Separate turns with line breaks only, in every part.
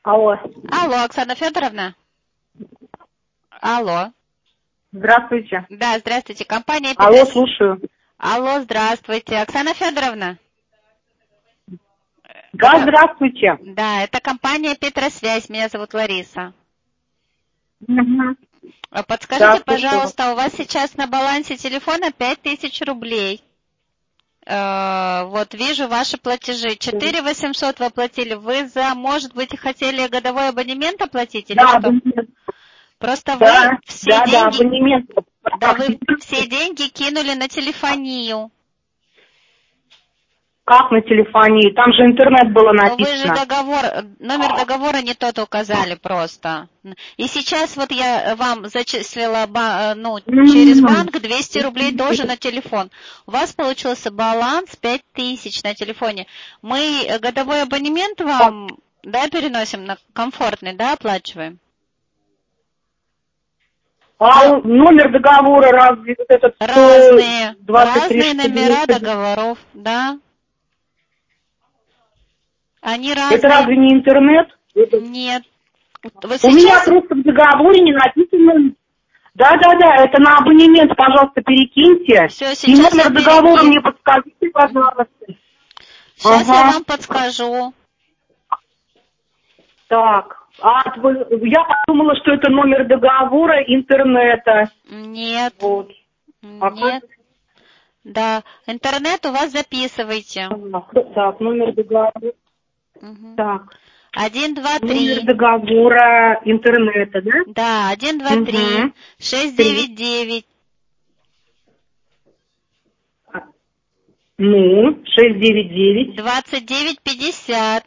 Алло.
Алло, Оксана Федоровна? Алло.
Здравствуйте.
Да, здравствуйте. Компания
Алло,
Петрос...
слушаю.
Алло, здравствуйте. Оксана Федоровна?
Да, здравствуйте.
Да, это компания Петросвязь. Меня зовут Лариса.
Угу.
Подскажите,
Да,
пожалуйста, у вас сейчас на балансе телефона 5000 рублей. Вот, вижу ваши платежи. 4800 вы оплатили. Вы может быть, хотели годовой абонемент оплатить или
да,
что?
абонемент.
Просто
Да,
вы все
да,
деньги...
абонемент.
Да, вы все деньги кинули на телефонию.
Как на телефоне? Там же интернет было
Но вы же
написано.
номер договора не тот указали просто. И сейчас вот я вам зачислила, через банк 200 рублей тоже на телефон. У вас получился баланс 5000 на телефоне. Мы годовой абонемент вам, да, переносим на комфортный, да, оплачиваем?
А номер договора разве вот этот
Разные
123
номера договоров, да. Они разные.
Это разве не интернет?
Нет. Вы
У меня
сейчас...
просто в договоре не написано. Да, это на абонемент, пожалуйста, перекиньте.
Все,
И
сейчас я
номер договора
перекину.
мне подскажите, пожалуйста.
Сейчас я вам подскажу.
Так, я подумала, что это номер договора интернета.
Нет.
Вот.
Нет. Да, интернет у вас записывайте.
Так, номер договора.
Угу.
Так.
1, 2, 3.
Номер договора интернета, да?
Да, 1, 2, 3. 6, 9, 9.
Ну, 699.
29, 50.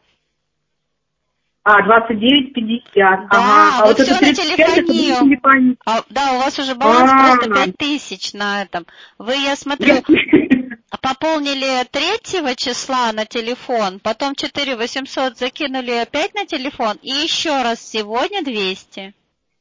29,50.
Да,
Ага. А
вы
вот
все
это
на
35, это будет
телефонию.
телефон.
Да, у вас уже баланс просто 5000 на этом. Вы, я смотрю, пополнили 3 числа на телефон, потом 4800 закинули опять на телефон, и еще раз сегодня 200.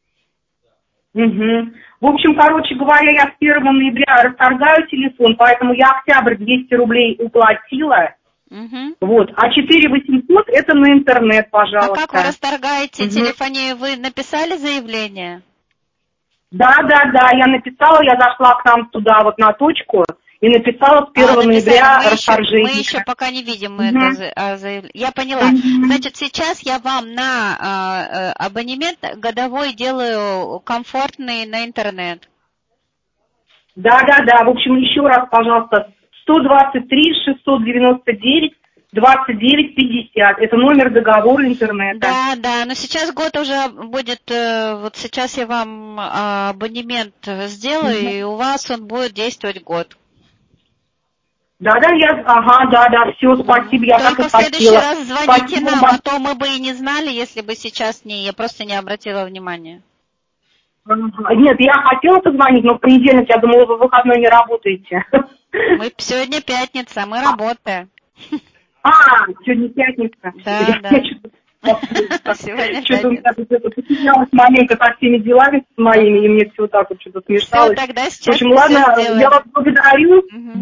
Угу. В общем, короче говоря, я с 1 ноября расторгаю телефон, поэтому я октябрь 200 рублей уплатила.
Угу.
Вот. А 4800 это на интернет,
А
пожалуйста.
как вы расторгаете телефонию? Вы написали заявление?
Да, я написала, я зашла к нам туда вот на точку и написала с 1 ноября расторжение.
Мы еще пока не видим это заявление. Я поняла. Значит, сейчас я вам на абонемент годовой делаю комфортный на интернет.
Да. В общем, еще раз, пожалуйста, 123 699 29 50. Это номер договора интернета.
Да, но сейчас год уже будет, вот сейчас я вам абонемент сделаю, и у вас он будет действовать год.
Да, все, спасибо, я так и
Только в следующий
хотела.
раз звоните
Спасибо
нам,
вам.
а то мы бы и не знали, если бы сейчас я просто не обратила внимания.
Нет, я хотела позвонить, но в понедельник, я думала, вы в выходной не работаете.
Сегодня пятница, мы работаем.
Сегодня пятница.
Да. Сегодня
Что-то у меня
пятница.
тут это потерялась маленько со всеми делами моими, и мне все так вот что-то смешалось.
Все, тогда
В
сейчас
общем, ладно, я вас благодарю.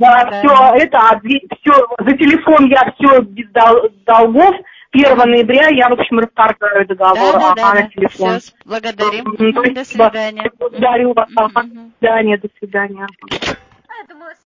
Все, за телефон я все без долгов. 1 ноября я, в общем, расторгаю договор на телефон.
Все, благодарим. До свидания.
Благодарю вас. До свидания.